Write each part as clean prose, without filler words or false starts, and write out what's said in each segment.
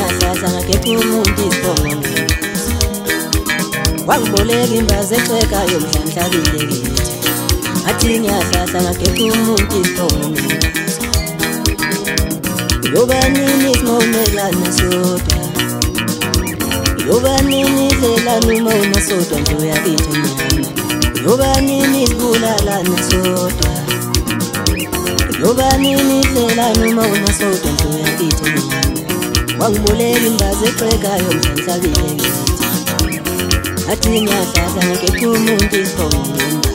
ngiyahlahla ngakepha umuntu isibongo wangiboleka imbazi ecwekayo mhlanhlabile kithi athi ngiyahlahla ngakepha umuntu isibongo yoba nini simomelana sodwa yoba nini idlelana uma unasodwa nje uyakithi nyama yoba nini sibulalana sodwa yoba nini idlelana uma unasodwa nje uyakithi nyama wangiboleka imbazi ecwekayo mhlanhlabile kithi athi ngiyahlahla ngakepha umuntu isibongo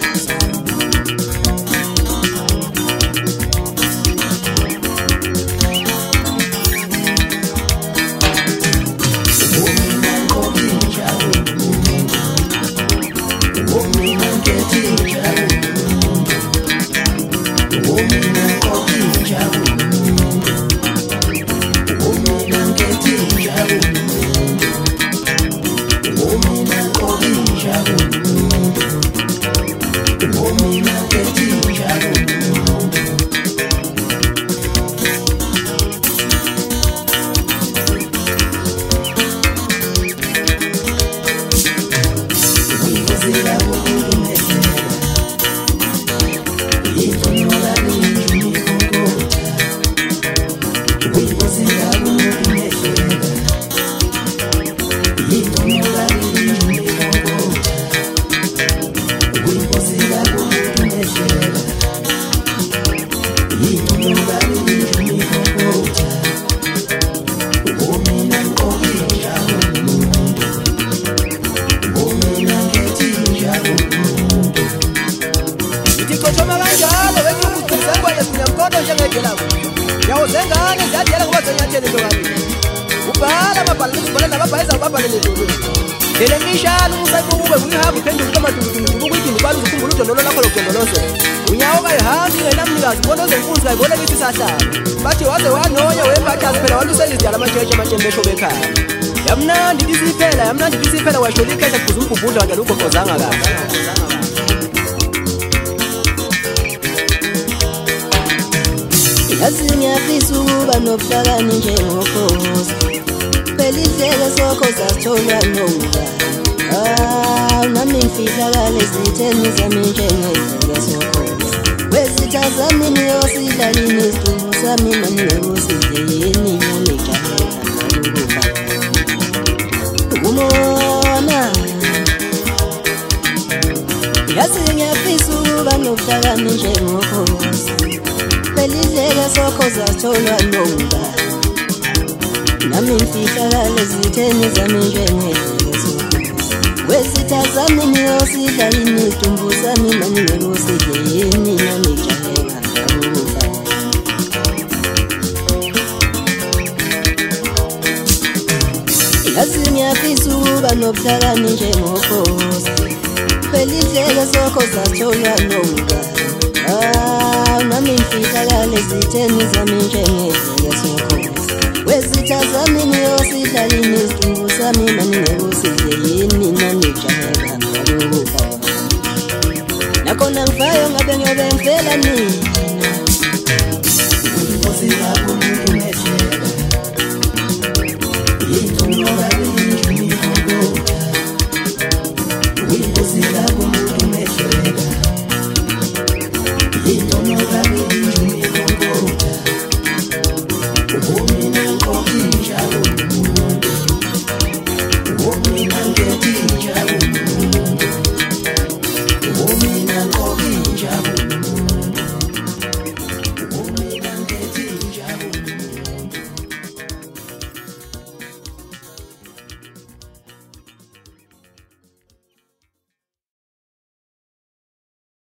Yawuzengane ziyadela ngoba zenyathele lokani ubhala amabhalo ubhala nababhayeza ubabhalele lolu lele mishalo usayibube uyihamba uphendula kwamadulu ukuthi ngibala ukukhumbula udondolo lakho lokudondolozo unyawo kayihambi ngenamnikazi ubona zenkunzi kayibona lithi sahlala bathi waze wanonya wembathazi phela walusela izidala amajeje amatshembe besho bekhaya yamnandi isiphela washo likhehla kuze umbubhudla wanje lugoqozanga kahle yazi ngiyafisa ukuba nobuhlakani njengokhozi phela indlela sokhoza sitholwa noba nami ngifihlakale zitheni zami njengezeke sokhoza wezitha zami niyosidlalini isidumbu sami maningekusidle yini nonijahela ngalukuba umona yazi ngiyafisa ukuba nobuhlakani njengokhozi Pelizeka sokhoza sitholwa noba nami ngifihlakale zitheni zami njengezeke sokhoza wezitha zami niyosidlalini isidumbu sami maningekusidle yini nanijahela ngalukuba yazi ngiyafisa ukuba nobuhlakani njengokhozi pelizeka sokhoza sitholwa noba nami ngifihlakale zitheni zami njengezeke sokhoza wezitha zami niyosidlalini isidumbu sami maningekusidle yini nanijahela ngalukuba nakhona ngifayo ngabe ngiyobe ngivela nina uyinkosi yakho umuntu umehleka